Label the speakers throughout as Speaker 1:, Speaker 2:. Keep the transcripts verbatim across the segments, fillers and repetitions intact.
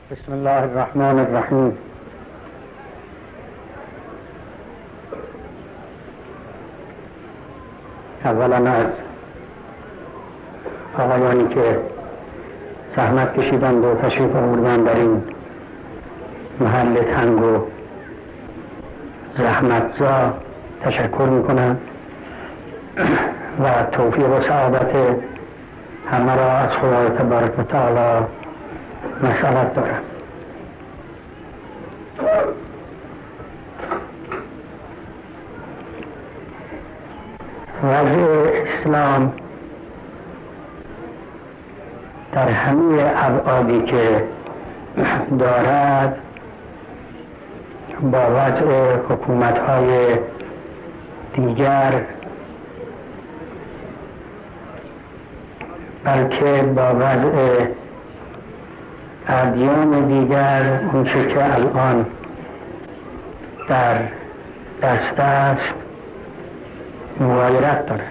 Speaker 1: بسم الله الرحمن الرحیم. اولا از آقایانی که زحمت کشیدند و تشریف آوردند در این محل تنگ و زحمتزا تشکر میکنم و توفیق و سعادت همه را از خدای تبارک و تعالی مسئلت دارم. وضع اسلام در همه ابعادی که دارد با وضع حکومت‌های دیگر، بلکه با وضع ادیان دیگر، اونچه که الان در دست است مغایرت دارد.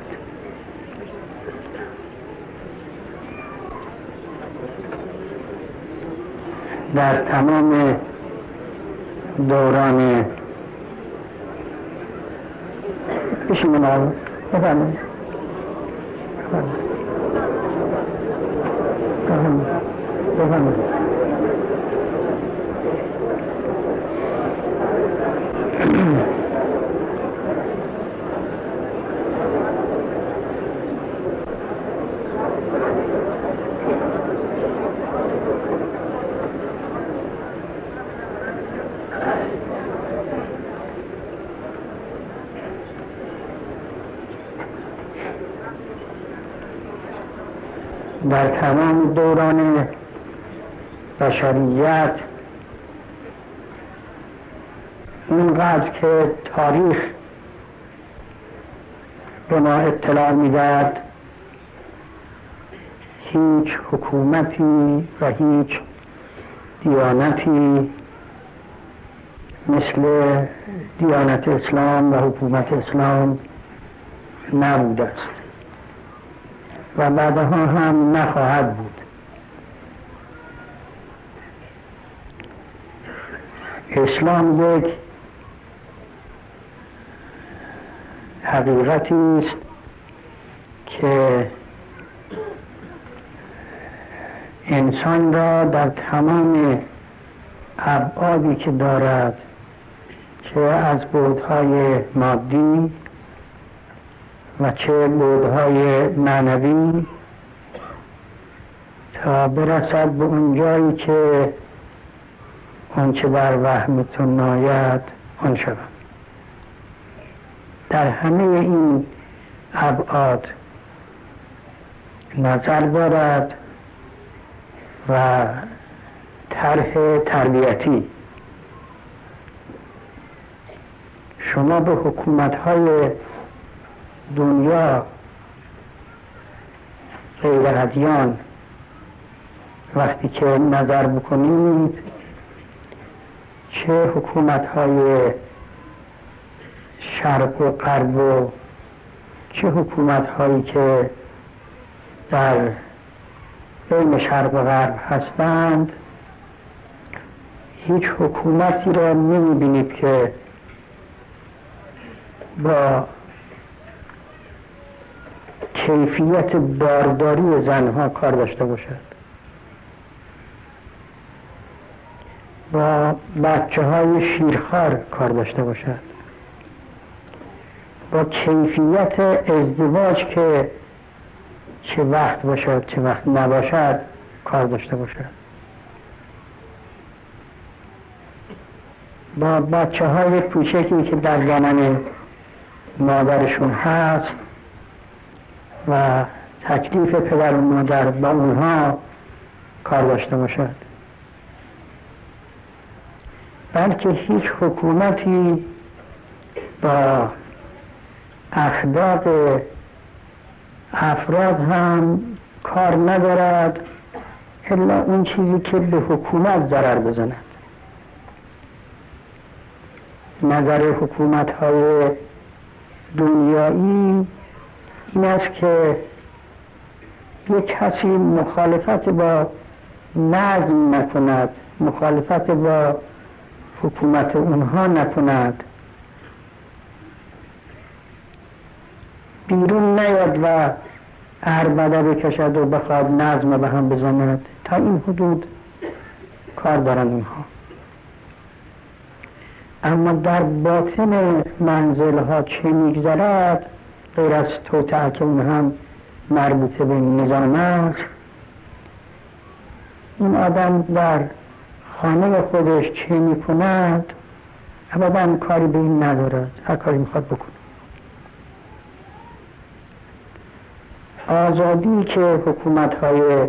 Speaker 1: در تمام دوران بشین آقا بفرمایید بفرمایید در تمام دوران بشریت اینقدر که تاریخ به ما اطلاع میدهد، هیچ حکومتی و هیچ دیانتی مثل دیانت اسلام و حکومت اسلام نبوده است و بعدها هم نخواهد بود. اسلام یک حقیقتی است که انسان را در تمام ابعادی که دارد، چه از بعدهای مادی و چه بعدهای معنوی، تا برسد به اون جایی که آنچه در وهمتون ناید آن شود. در همه این ابعاد نظر دارد و طرح تربیتی. شما به حکومت‌های دنیا غیر ادیان وقتی که نظر بکنید، چه حکومت‌های شرق و غرب و چه حکومت‌هایی که در بین شرق و غرب هستند، هیچ حکومتی را نمی‌بینید که با کیفیت بارداری زنها کار داشته باشد، با بچه های شیرخوار کار داشته باشد، با کیفیت ازدواج که چه وقت باشد چه وقت نباشد کار داشته باشد، با بچه های کوچکی که در دامن مادرشون هست و تکلیف پدر و مادر با اونها کار داشته باشد. بلکه هیچ حکومتی با اخلاق افراد هم کار ندارد الا اون چیزی که به حکومت ضرر بزند. نظر حکومت‌های دنیایی این است که یک کسی مخالفت با نظم نکند، مخالفت با حکومت اونها نکند، بیرون نیاد و عربده بکشد و بخواد نظم به هم بزند. تا این حدود کار دارن اینها. اما در باطن منزل ها چه میگذرد، غیر از توطئه که اون هم مربوط به نظام است، این آدم در خانه خودش چه میکند ابدا کاری به این ندارد، هر کاری میخواد بکنه. آزادی که حکومت های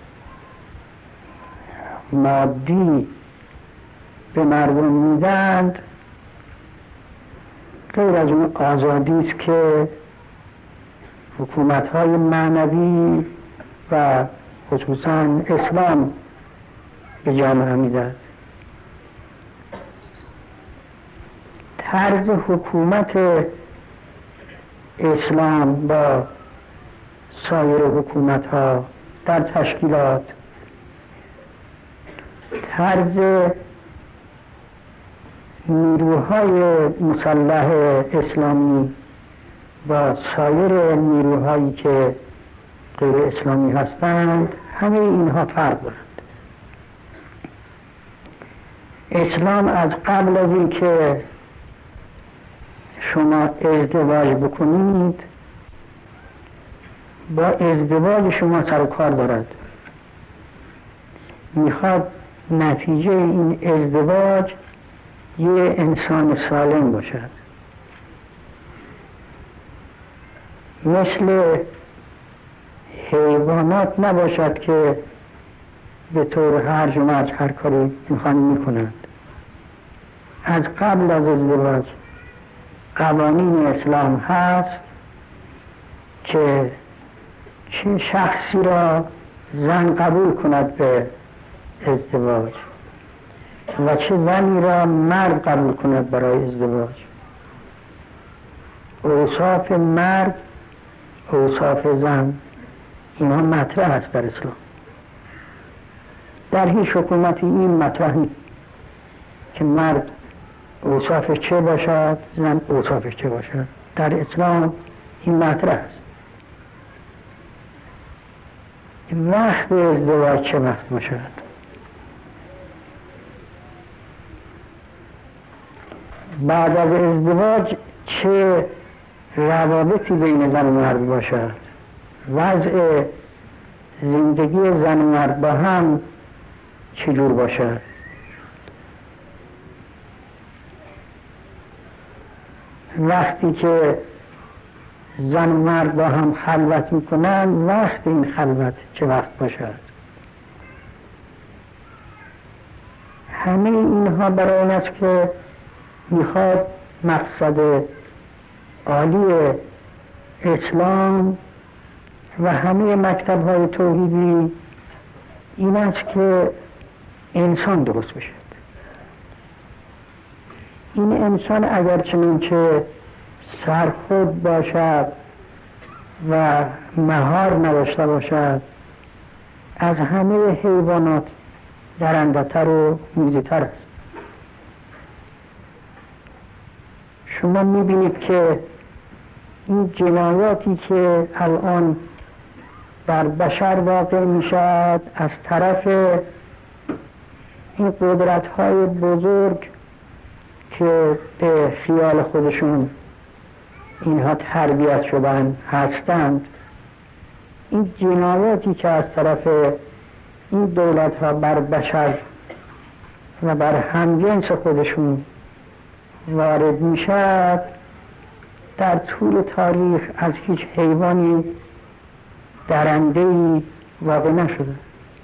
Speaker 1: مادی به مردم میدند غیر از اون آزادی است که حکومت های معنوی و خصوصا اسلام به جامعه میدهد. طرز حکومت اسلام با سایر حکومت ها در تشکیلات، طرز نیروهای مسلح اسلامی با سایر نیروهایی که غیر اسلامی هستند، همه اینها فرق دارند. اسلام از قبل از این که شما ازدواج بکنید با ازدواج شما سر و کار دارد. میخواد نتیجه این ازدواج یه انسان سالم باشد، مثل حیوانات نباشد که به طور هرج و مرج هر کاری میخوان میکنند. از قبل از ازدواج قوانین اسلام هست که چه شخصی را زن قبول کند به ازدواج و چه زنی را مرد قبول کند برای ازدواج. اوصاف مرد، اوصاف زن، اینها مطرح است در اسلام. در هیچ حکومتی این مطرح نیست که مرد اوصافش چه باشد، زن اوصافش چه باشد. در اسلام این مطرح است. وقت ازدواج چه وقت باشد، بعد از ازدواج چه روابطی بین زن و مرد باشد، وضع زندگی زن و مرد با هم چجور باشد. وقتی که زن و مرد با هم خلوت میکنن، وقت این خلوت چه وقت باشد. همه اینها برای این است که میخواد مقصد عالی اسلام و همه مکتب های توحیدی این است که انسان درست بشد. این انسان اگر چنین که سرخود باشد و مهار نداشته باشد، از همه حیوانات درنده‌تر و موذی‌تر است. شما میبینید که این جنایاتی که الان در بشر واقع میشد از طرف این قدرت‌های بزرگ که به خیال خودشون اینها تربیت شدن هستند، این جنایاتی که از طرف این دولت‌ها بر بشر و بر همجنس خودشون وارد میشد، در طول تاریخ از هیچ حیوانی درنده‌ای واقع نشده.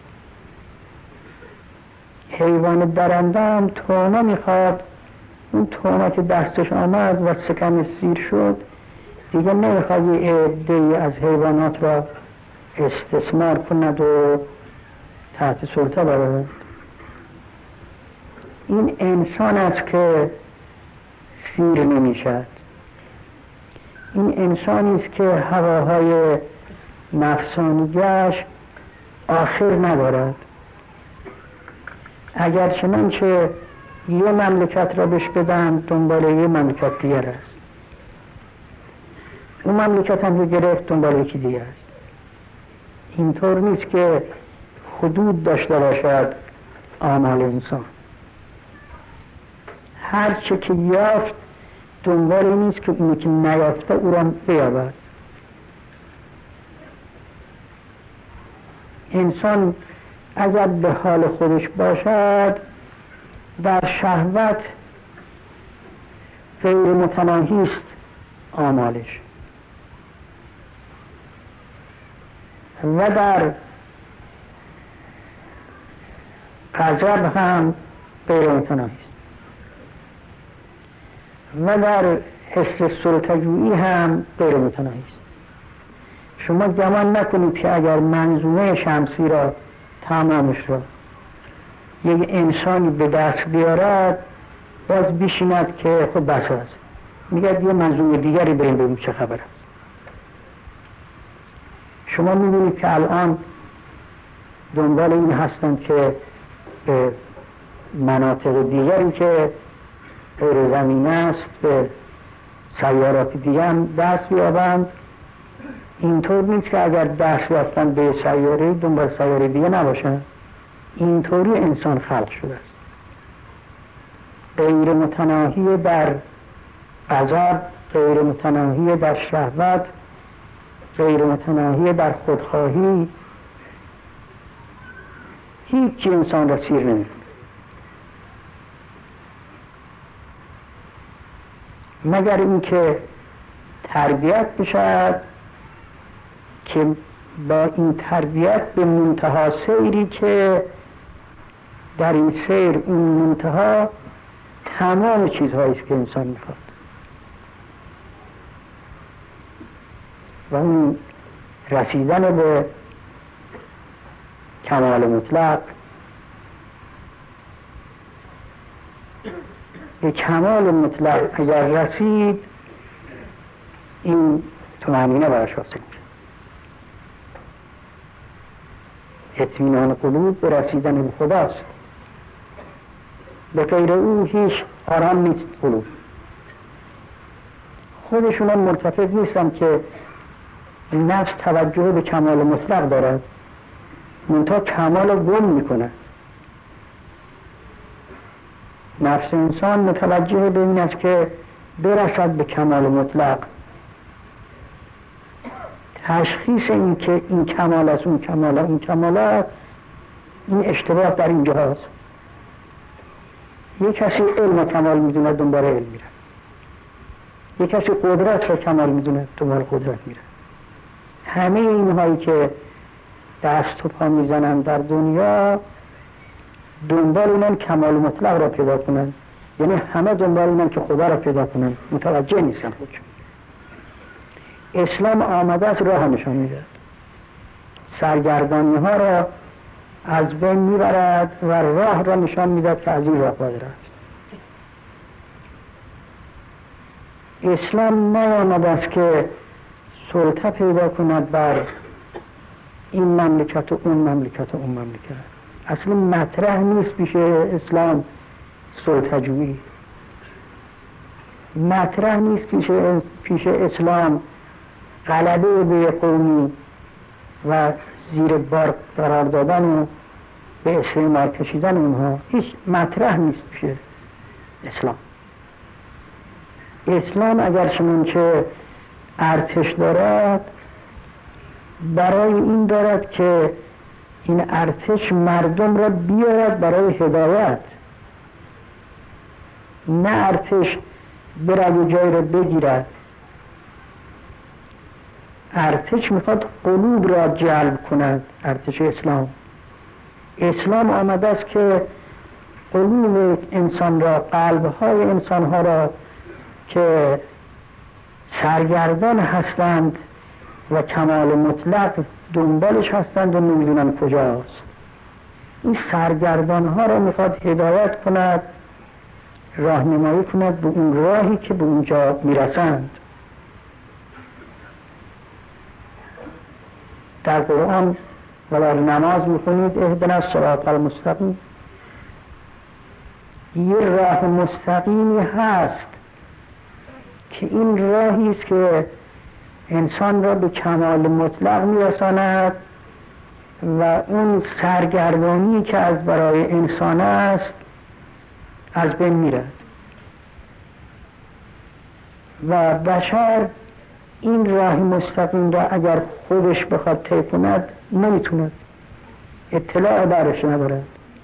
Speaker 1: حیوان درنده هم تومه میخواد، اون تومه که دستش آمد و سکن سیر شد دیگه نمیخواد یه عده‌ای از حیوانات را استثمار کند و تحت سلطه ببرد. این انسان است که سیر نمیشد. این انسانی است که هواهای نفسانیش آخر ندارد. اگر چنانچه یه مملکت را بهش بدن دنبال یه مملکت دیگر است، اون مملکت هم رو گرفت دنبال یکی دیگر است. اینطور نیست که حدود داشته باشد آمال انسان. هر چه که یافت دنبال این نیست که اونی که نیافته او را بیابد. انسان اگر به حال خودش باشد در شهوت غیر متناهی است آمالش و در غضب هم غیر متناهی است و در حس سلطه‌جویی هم غیر متناهی است. شما گمان نکنید که اگر منظومه شمسی را تمامش را یک انسانی به دست بیارد باز بشیند که خب بس است، میگه یه منظومه دیگری بریم ببینیم چه خبر است. شما میبینید که الان دنبال این هستند که به مناطق دیگری که غیر زمین است به سیارات دیگه هم دست بیابند. اینطور نیست که اگر دست یافتن به سیاره دنبال سیاره دیگه نباشن. اینطوری انسان خلق شده است، غیر متناهی در غضب، غیر متناهی در شهوت، غیر متناهی در خودخواهی. هیچ انسان را سیر نمی‌کنه مگر اینکه تربیت بشد که با این تربیت به منتها سیری که در این سیر این منتها تمام چیزهایی است که انسان میخواد و اون رسیدن به کمال مطلق، به کمال مطلق اگر رسید این طمأنینه براش حاصل میشه. اطمینان قلوب به رسیدن به خداست، به غیر او هیچ آرام نیست قلوب. خودشون هم مرتفع نیستن که نفس توجه به کمال مطلق دارد، منتها کمال گم میکنه. نفس انسان متوجه به این است که برسد به کمال مطلق. تشخیص این که این کمال است اون کمال است اون کمال است، این اشتباه در اینجا هست. یک کسی علم کمال میدونه دنبال علم میره، یک کسی قدرت را کمال میدونه دنبال قدرت میره. همه اینهایی که دست و پا میزنن در دنیا دنبال اینن کمال مطلق را پیدا کنن، یعنی همه دنبال اینن که خدا را پیدا کنن، متوجه نیستن خودشون. اسلام آمده از راه نشان میده، سرگردانی ها را از بین میبرد و راه را نشان میده که از این راه باید رفت. اسلام نیامده است که سلطه پیدا کند بر این مملکت و اون مملکت و اون مملکت. اصلا مطرح نیست پیش اسلام سلطه جویی، مطرح نیست پیش, پیش اسلام غلبه به قومی و زیر بار قرار دادن و به استعمار کشیدن اونها، هیچ مطرح نیست پیش اسلام. اسلام اگر چنانچه ارتش دارد برای این دارد که این ارتش مردم را بیارد برای هدایت، نه ارتش برد جای را بگیرد. ارتش میخواد قلوب را جلب کند. ارتش اسلام اسلام آمده است که قلوب انسان را، قلبهای انسانها را که سرگردان هستند و کمال مطلق دنبالش هستند و نمیدونن کجاست، این سرگردان ها را میخواد هدایت کند، راهنمایی کند به اون راهی که به اونجا میرسند. در قرآن و در نماز میخونید اهدنا الصراط المستقیم، یه راه مستقیمی هست که این راهی است که انسان را به کمال مطلق میرساند و اون سرگردانی که از برای انسان است از بین میرد و بشر این راه مستقیم را اگر خودش بخواد طی کند نمیتوند، اطلاع برش ندارد.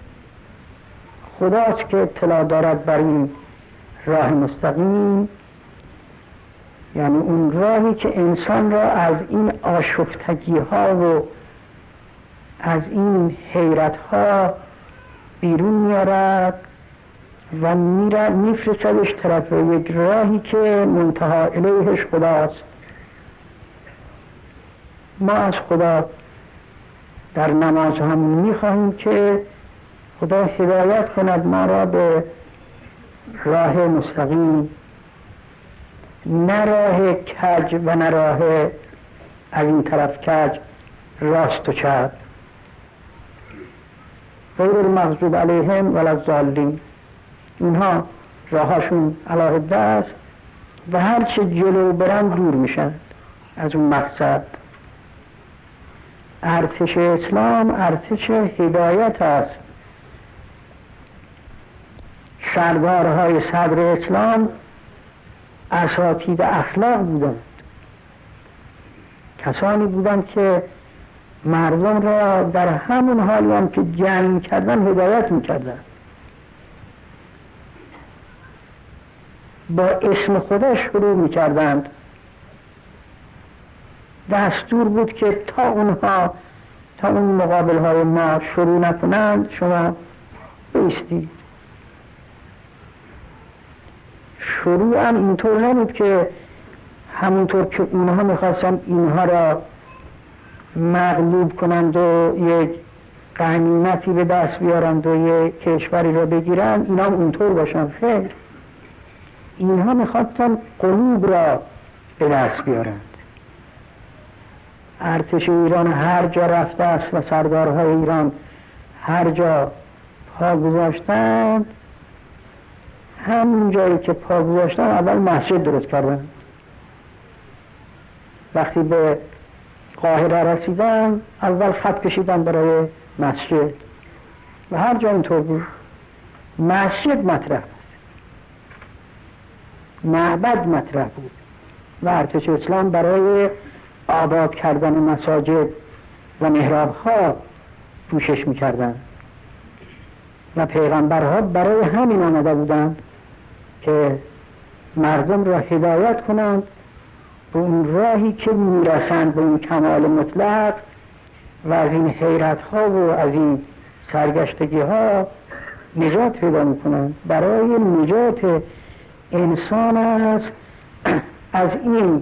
Speaker 1: خداست که اطلاع دارد بر این راه مستقیم، یعنی اون راهی که انسان را از این آشفتگی ها و از این حیرت ها بیرون میارد و میفرستدش طرف یک راهی که منتهی الیهش خداست. ما از خدا در نماز هم میخواهیم که خدا هدایت کند ما را به راه مستقیم، نه راه کج و نه راه از این طرف کج، راست و چپ، غیر المغضوب علیهم ولا الضالین. اینها راهاشون علاهده است و هر چه جلو برن دور میشن از اون مقصد. ارتش اسلام ارتش هدایت است. سردارهای صدر اسلام اساتید اخلاق بودند، کسانی بودند که مردم را در همون حالی هم که جنگ کردن هدایت میکردن. با اسم خدا شروع میکردند. دستور بود که تا اونها تا اون مقابل های ما شروع نکنند شما بایستید. شروع هم اینطور نبود که همونطور که اونها میخواستن اینها را مغلوب کنند و یک غنیمتی به دست بیارند و یک کشوری را بگیرند، اینا هم اونطور باشن. خیر، اینها میخواستن قلوب را به دست بیارند. ارتش ایران هر جا رفته است و سردارهای ایران هر جا پا گذاشتند، همون جایی که پا گذاشتن اول مسجد درست کردن. وقتی به قاهره رسیدن اول خط کشیدن برای مسجد و هر جا اینطور بود. مسجد مطرح بود، معبد مطرح بود و ارتش اسلام برای آباد کردن مساجد و محراب ها کوشش میکردن و پیغمبرها برای همین آمده بودند که مردم را هدایت کنند به اون راهی که میرسند به اون کمال مطلق و از این حیرت ها و از این سرگشتگی ها نجات پیدا میکنند. برای نجات انسان است از این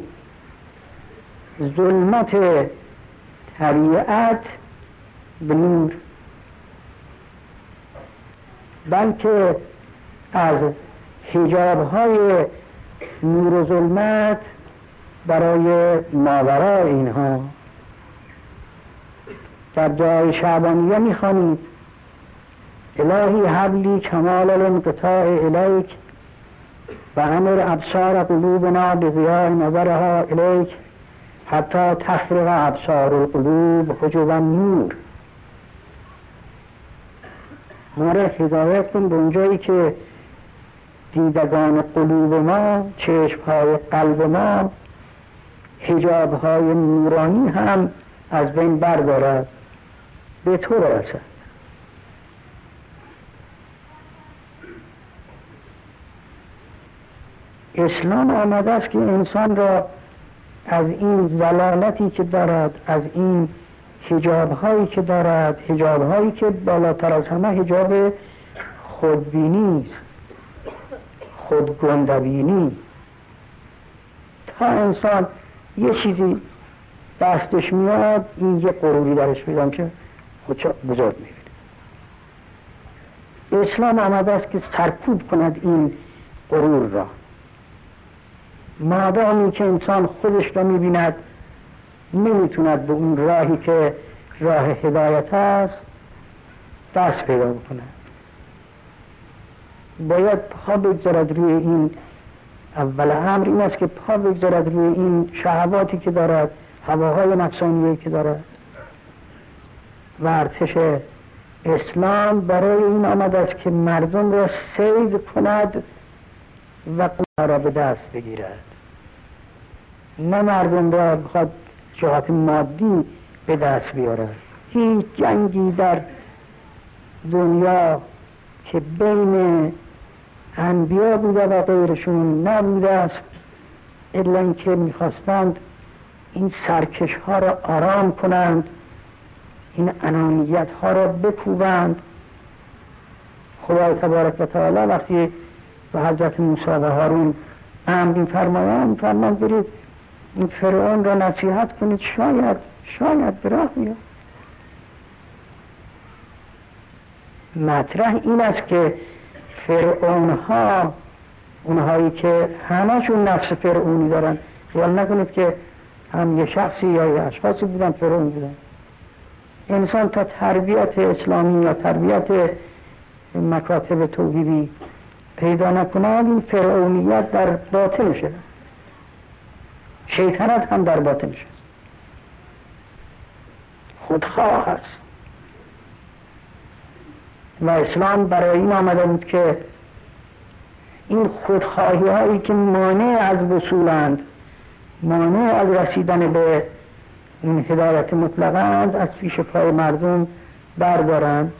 Speaker 1: ظلمت طبیعت به نور، بلکه از حجاب‌های نور و ظلمت برای ماورای اینها. در دعای شعبانیه میخوانید الهی حبلی کمال الانقطاع الیک و امر ابصار قلوبنا بضیاء نظرها الیک حتی تفرق ابصار القلوب حجب النور. ما را هدایت کن به اونجایی که دیدگان قلوب ما، چشمهای قلب ما، حجابهای نورانی هم از بین بردارد، به تو برسد. اسلام آمده است که انسان را از این ضلالتی که دارد، از این حجابهایی که دارد، حجابهایی که بالاتر از همه حجاب خودبینی است، خودگندبینی، تا انسان یه چیزی دستش میاد این یه غروری درش میدم که خودشو بزرگ میبینه. اسلام آمده است که سرکوب کند این غرور را. مادامی که انسان خودش را میبیند نمیتوند به اون راهی که راه هدایت است دست پیدا بکنه. باید پا بگذارد روی این. اول امر این است که پا بگذارد روی این شهواتی که دارد، هواهای نفسانیه که دارد. و ارتش اسلام برای این آمده است که مردم را صید کند و قوا را به دست بگیرد، نه مردم را بخواد جهات مادی به دست بیارد. هیچ جنگی در دنیا که بین انبیا بوده و غیرشون نبوده است الا اینکه میخواستند این سرکش ها را آرام کنند، این انانیت ها را بکوبند. خدای تبارک و تعالی وقتی به حضرت موسی و هارون امر می‌فرمایند فرمان برید این فرعون را نصیحت کنید، شاید شاید به راه بیاد. مطرح این است که فرعون ها، اونهایی که همشون نفس فرعونی دارن، خیال نکنید که هم یه شخصی یا یه اشخاصی بودن فرعون بودن. انسان تا تربیت اسلامی یا تربیت مکاتب توحیدی پیدا نکنه این فرعونیت در باطنشه، شیطنت هم در باطنش است، خودخواه است. و اسلام برای این آمده بود که این خودخواهی هایی که مانع از وصولند، مانع از رسیدن به این هدایت مطلقند، از پیش پای مردم بردارند.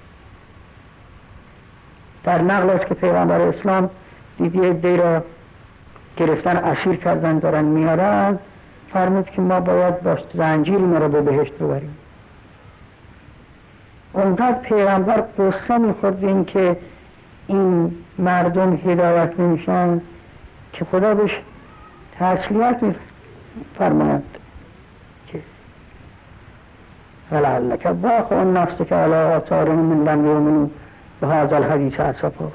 Speaker 1: در نقل است که پیغمبر اسلام دیدی عده‌ای را گرفتن اسیر کردن دارن میارن، فرمود که ما باید با زنجیر ما را به بهشت ببریم. اونقدر پیغمبر قصه میخورد این که این مردم هدایت نمیشن که خدا بهش تسلیت میفرماید که ولعلک باخع نفسک علی آثارهم من لم یؤمنوا بهذا الحدیث اسفا.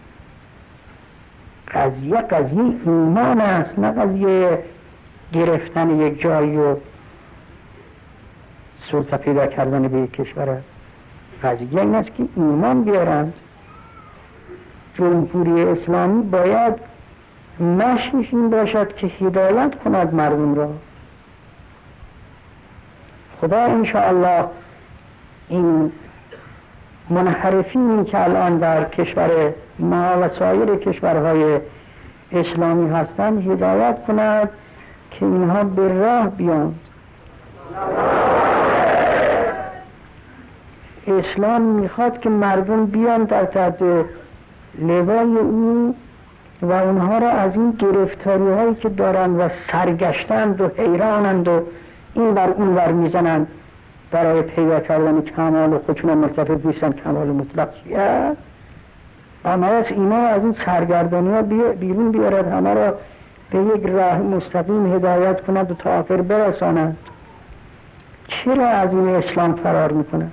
Speaker 1: قضیه قضیه ایمان است، نه قضیه گرفتن یک جایی و سلطه پیدا کردن به یک کشور است. قضیه این است که ایمان بیارند. جمهوری اسلامی باید مشیش این باشد که هدایت کند مردم را. خدا انشاءالله این منحرفینی که الان در کشور ما و سایر کشورهای اسلامی هستند هدایت کند که اینها به راه بیان. اسلام میخواد که مردم بیان در تحت لوای او و اونها را از این گرفتاری هایی که دارند و سرگشتند و حیرانند و این بر اون ور میزنند برای پیدا کردن کمال و خودشون مرتفع نیستن کمال مطلق چیه، اما از اینا از این سرگردانی ها بیرون بیارد، همه را به یک راه مستقیم هدایت کند و تا آخر برساند. چرا از این اسلام فرار میکند؟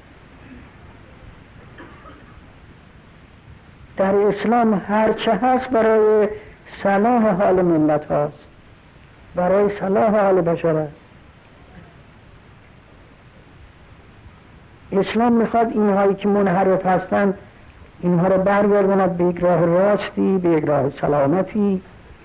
Speaker 1: در اسلام هرچه هست برای صلاح حال ملت هاست، برای صلاح حال بشر است. اسلام میخواد اینهایی که منحرف هستند اینها را برگرداند به یک راه راستی، به یک راه سلامتی،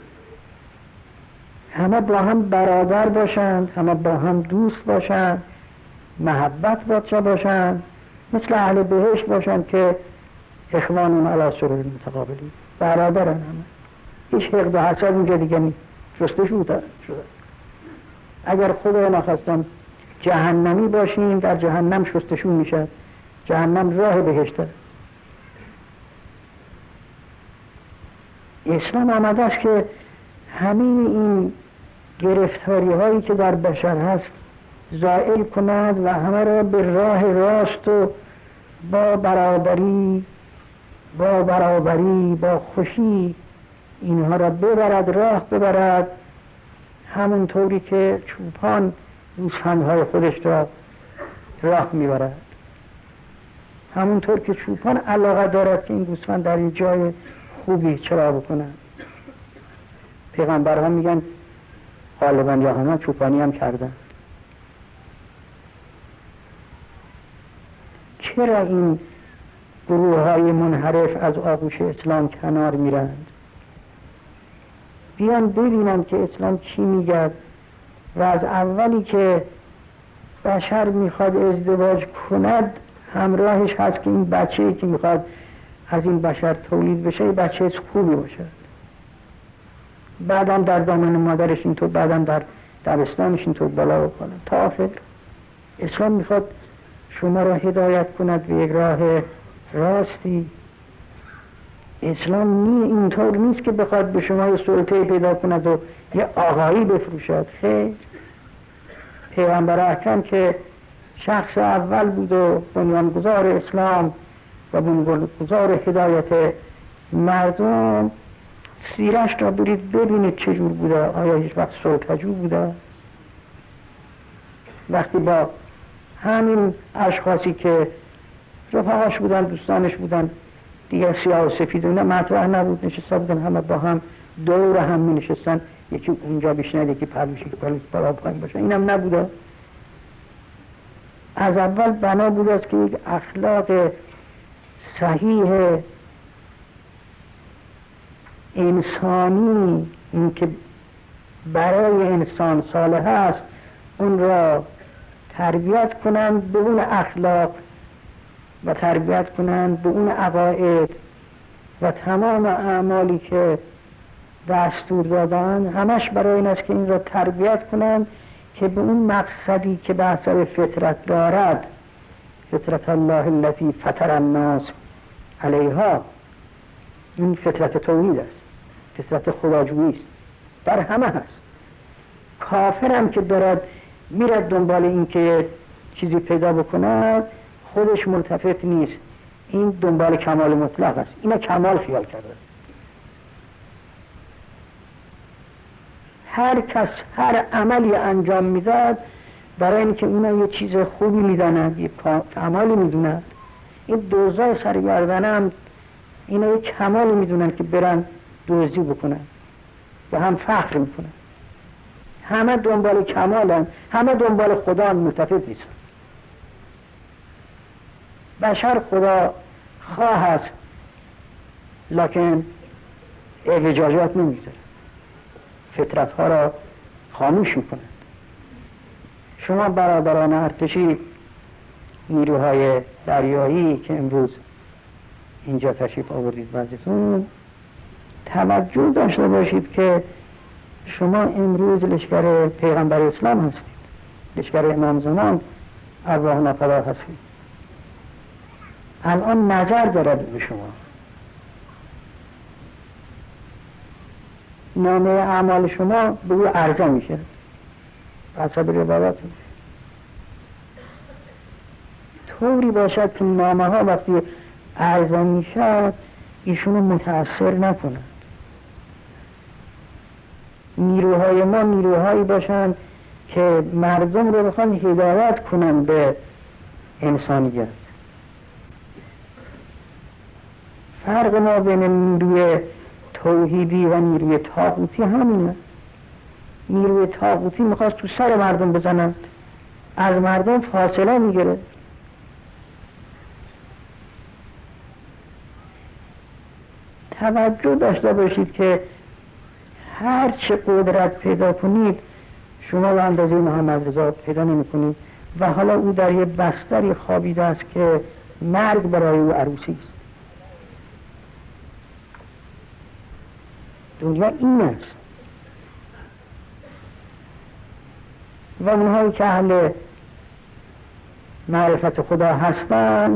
Speaker 1: همه با هم برادر باشند، همه با هم دوست باشند، محبت بچه باشند، مثل اهل بهشت باشند که اخوانون علی سرور متقابلین، برادرن همه، هیچ حقد و حسد اینجا دیگه نیست، جستشو شده. اگر خدا نخواستم جهنمی باشیم در جهنم شستشون میشد، جهنم راه بهشته. اسلام آمده است که همین این گرفتاری هایی که در بشر هست زائل کند و همه را به راه راست و با برابری با برابری با خوشی اینها را ببرد، راه ببرد، همونطوری که چوپان گوسفندهای خودش را راه میبرد، همونطور که چوپان علاقه دارد که این گوسفند در این جای خوبی چرا بکنن. پیغمبرها میگن غالبا یا همه چوپانی هم کردن. چرا این گروه های منحرف از آغوش اسلام کنار میرند، بیان ببینن که اسلام چی میگه و از اولی که بشر میخواد ازدواج کند همراهش هست که این بچه‌ای که میخواد از این بشر تولید بشه بچه خوبی باشه، بعدم در دامن مادرش اینطور، بعدم در دبستانش اینطور بالا و بالا تا آخر. اسلام میخواد شما را هدایت کند به یک راه راستی. اسلام نی اینطور نیست که بخواد به شما یه سلطه پیدا کند و یه آقایی بفروشد. خیر، پیغمبر اکرم که شخص اول بود و بنیانگذار اسلام و بنیانگذار هدایت مردم، سیرش را برید ببینید چجور بوده. آیا هیچ وقت سلطه‌جو بوده؟ وقتی با همین اشخاصی که رفقاش بودن، دوستانش بودن، دیگه سیاه و سفید اینا مطرح نبود، نشسته بودن همه با هم دور هم می نشستن، یکی اونجا بشنه یکی پلوشی که پلوش بالا پایین باشه، اینم نبوده. از اول بنا بود است که یک اخلاق صحیح انسانی، این که برای انسان صالح است، اون را تربیت کنند به اون اخلاق و تربیت کنند به اون عقاید و تمام اعمالی که دستور دادن همش برای این است که این را تربیت کنند که به اون مقصدی که به حسب فطرت دارد، فطرت الله التي فطر الناس علیها، این فطرت توحید است، فطرت خداجویی است، در همه هست. کافرم که دارد میرد دنبال این که چیزی پیدا بکند، خودش ملتفت نیست، این دنبال کمال مطلق است، اینا کمال خیال کرده. هر کس هر عملی انجام میداد برای اینکه اونا یه چیز خوبی میدانند، یه کمالی میدونند. این دوزای سرگردنه هم اینا یه کمالی میدونند که برن دوزی بکنن و هم فخر میکنن. همه دنبال کمالن، همه دنبال خدا ملتفت نیستن. بشر خدا خواه است لکن اعوجاجات نمیذاره، فطرت ها را خاموش میکنند. شما برادران ارتشی، نیروهای دریایی که امروز اینجا تشریف آوردید بعضیتون، توجه داشته باشید که شما امروز لشکر پیغمبر اسلام هستید، لشکر امام زمان ارواحنا فدا هستید. الان نظر دارد به شما، نامه اعمال شما به او عرضه میشه حسب روایات. طوری باشد که نامه ها وقتی عرضه میشد ایشونو متأثر نکنند. نیروهای ما نیروهایی باشند که مردم رو بخوان هدایت کنند به انسانیت. فرق ما بین نیروی توحیدی و نیروی طاغوتی همین است. نیروی طاغوتی میخواست تو سر مردم بزنند، از مردم فاصله میگیره. توجه داشته باشید که هر چه قدرت پیدا کنید شما به اندازه محمد رضا پیدا نمی کنید و حالا او در یه بستری خوابیده است که مرگ برای او عروسی است. دنیا این است و اونهایی که اهل معرفت خدا هستند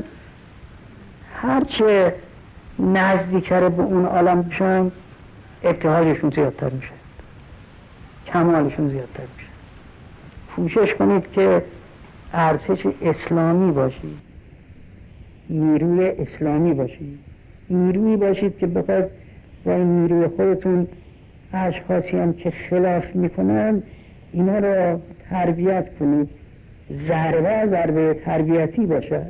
Speaker 1: هرچه نزدیکتر به اون عالم بشن ابتهاجشون زیادتر میشه، کمالشون زیادتر میشه. کوشش کنید که ارتش اسلامی باشید، نیروی اسلامی باشید، نیرویی باشید که بخواد و این نیروی خودتون اشخاصی هم که خلاف میکنن اینا را تربیت کنید. ضربه ضربه تربیتی باشد.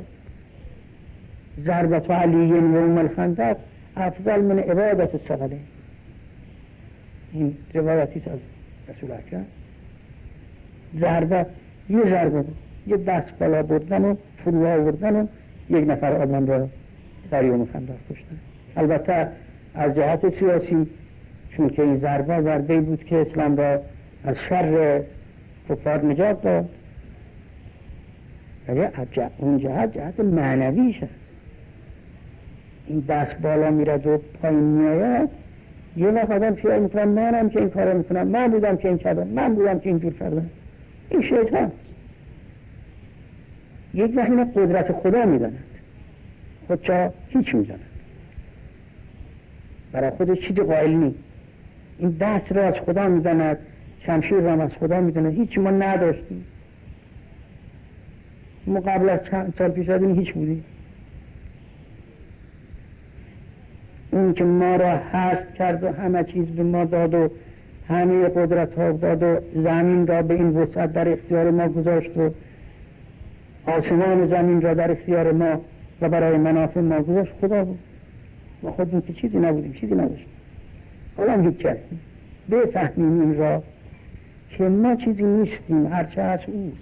Speaker 1: ضربت علی و ام الخندق افضل من عبادت الثقلین. این روایتی از رسول اکرم. ضربه یه ضربه یه دست بالا بردن و فرو آوردن و یک نفر آدم را در یوم خندق کشتن. البته از جهت سیاسی، چون که این ضربه ضربه بود که اسلام را از شر کفار نجات داد، ولی اون جهت جهت معنویش هست. این دست بالا میرد و پایین میآید، یه وقت آدم خیال میکنم منم که این کارو میکنم، من بودم که این کردم، من بودم که اینجور کردم. این شیطان یک وقت این قدرت خدا میداند، خودشا هیچ میداند، برای خودش چیزی قائل نیست. این دست را از خدا میداند، شمشیر را از خدا میداند. هیچ ما نداشتیم، ما قبل از چند سال پیش از این هیچ بودیم. اون که ما را هست کرد و همه چیز به ما داد و همه قدرت ها داد و زمین را به این وسعت در اختیار ما گذاشت و آسمان زمین را در اختیار ما و برای منافع ما گذاشت خدا بود. ما خودمون که چیزی نبودیم، چیزی نداشتیم. حالا هیچ کسی بفهمیم این را که ما چیزی نیستیم، هرچه هست اوست.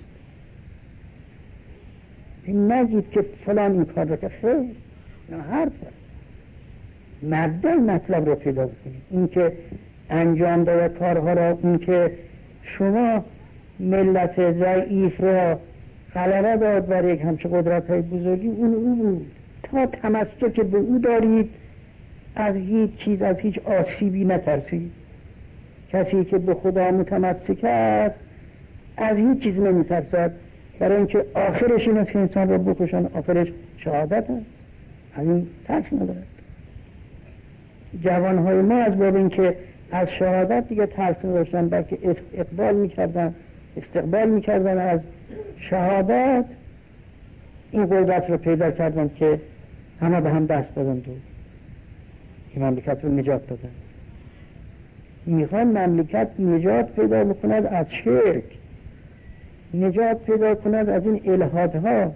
Speaker 1: این نگید که فلان این کار را که خیر، نه حرف هست. مبدأ مطلب رو پیدا کنید. این که انجام داده کارها را، این که شما ملت ضعیف را غلبه داد بر یک همچه قدرت های بزرگی، اون او بود. تا تمسک به او دارید، از هیچ چیز، از هیچ آسیبی نترسید. کسی که به خدا متمسک است از هیچ چیز نمیترسد، برای اینکه آخرش این است که انسان را بکشن، آخرش شهادت است. از این ترس ندارد. جوانهای ما از باب اینکه از شهادت دیگه ترس نداشتن، بلکه اقبال میکردن، استقبال میکردن از شهادت، این قدرت رو پیدا کردن که همه به هم دست دادن تو این مملکت رو نجات دادن. میخوان مملکت نجات پیدا بکند از شرک، نجات پیدا کند از این الحادها.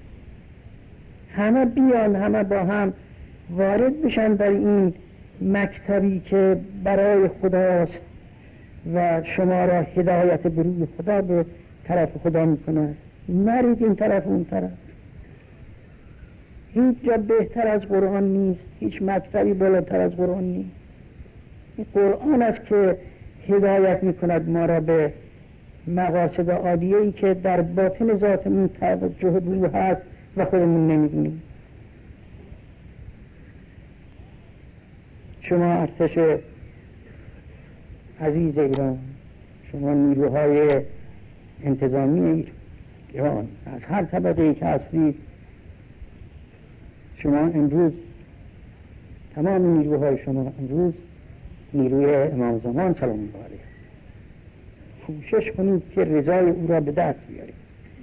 Speaker 1: همه بیان، همه با هم وارد بشن در این مکتبی که برای خداست و شما را هدایت به روی خدا به طرف خدا میکنه. نرید این طرف اون طرف. هیچ جا بهتر از قرآن نیست، هیچ مکتبی بالاتر از قرآن نیست. این قرآن است که هدایت میکند ما را به مقاصد عالیه‌ای که در باطن ذاتمون توجه به او هست و خودمون نمیدونیم. شما ارتش عزیز ایران، شما نیروهای انتظامی ایران، از هر طبقه‌ای که هستید، شما امروز تمام نیروهای شما امروز نیروی امام زمان سلام الله علیه، کوشش کنید که رضای او را به دست بیارید.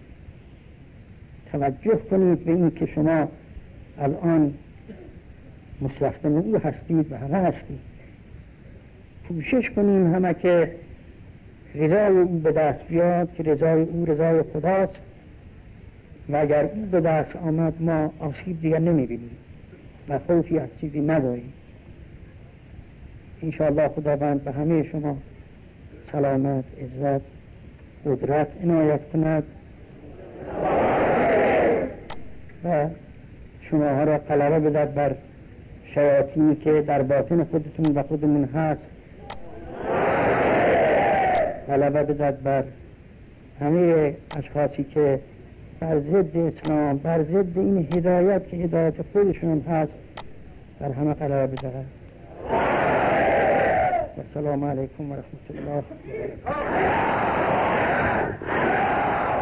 Speaker 1: توجه کنید به این که شما الان مستخدم او هستید و همه هستید. کوشش کنیم همه که رضای او به دست بیاد، که رضای او رضای خداست و اگر او به دست آمد ما آسیب دیگر نمیبینیم و خوفی از چیزی نداریم. انشاءالله خداوند به همه شما سلامت، عزت، قدرت عنایت کند و شما ها را غلبه بدهد بر شیاطینی که در باطن خودتون و خودمون هست، غلبه بدهد بر همه اشخاصی که بر ضد اسلام، بر ضد این هدایت که هدایت خودشون هست، بر همه غلبه بدهد. السلام علیکم و رحمت الله.